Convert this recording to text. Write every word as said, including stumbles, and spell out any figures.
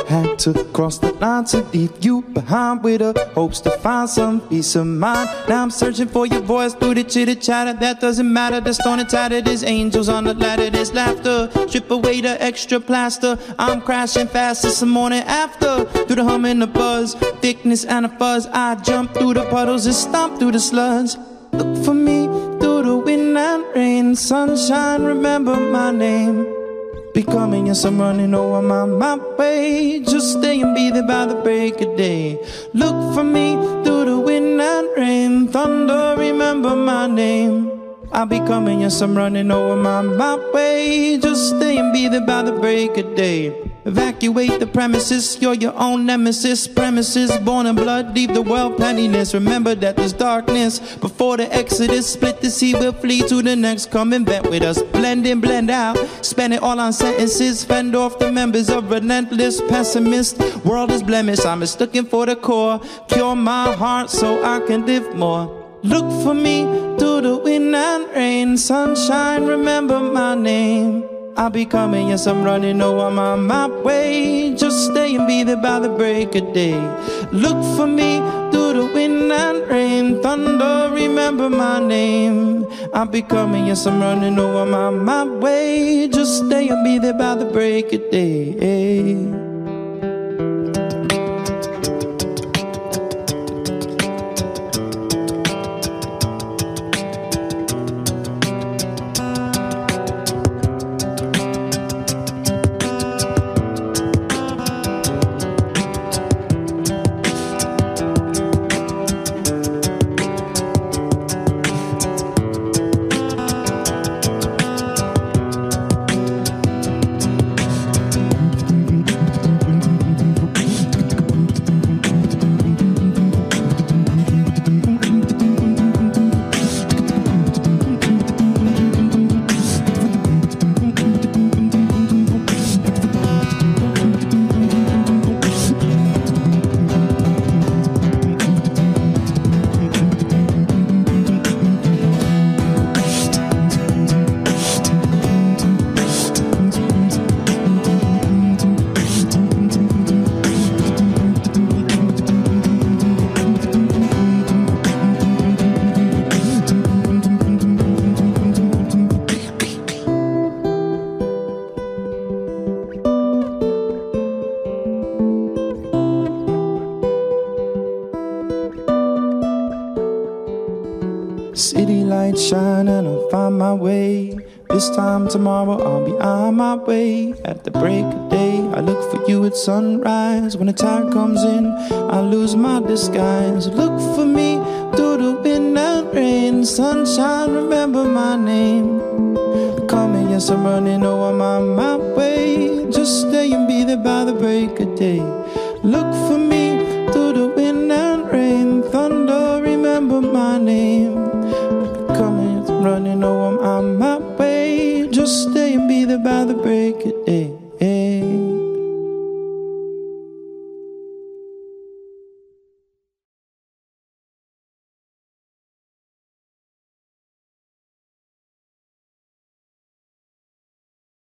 Had to cross the line to leave you behind with the hopes to find some peace of mind. Now I'm searching for your voice through the chitter chatter. That doesn't matter, the stone and tattered. There's angels on the ladder, there's laughter. Strip away the extra plaster. I'm crashing fast, it's the morning after. Through the hum and the buzz, thickness and a fuzz, I jump through the puddles and stomp through the sludge. Look for me through the wind and rain. Sunshine, remember my name. Becoming, yes, I'm running over my, my way. Just stay and be there by the break of day. Look for me through the wind and rain. Thunder, remember my name. I'll be coming, yes, I'm running over my, my way. Just stay and be there by the break of day. Evacuate the premises, you're your own nemesis. Premises, born in blood, leave the world penniless. Remember that there's darkness before the exodus. Split the sea, we'll flee to the next. Come invent with us, blend in, blend out. Spend it all on sentences, fend off the members of relentless pessimist. World is blemished, I'm just looking for the core. Cure my heart so I can live more. Look for me through the wind and rain. Sunshine, remember my name. I'll be coming, yes, I'm running, oh, I'm on my way. Just stay and be there by the break of day. Look for me through the wind and rain. Thunder, remember my name. I'll be coming, yes, I'm running, oh, I'm on my way. Just stay and be there by the break of day. City lights shine and I'll find my way. This time tomorrow I'll be on my way. At the break of day I look for you at sunrise. When the tide comes in I lose my disguise. Look for me through the wind and rain. Sunshine, remember my name. Coming, yes, I'm running, oh, I'm on my way. Just stay and be there by the break of day. Look for me through the wind and rain. Thunder, remember my name. Coming, running, oh, I'm on my way. Just stay and be there by the break of day.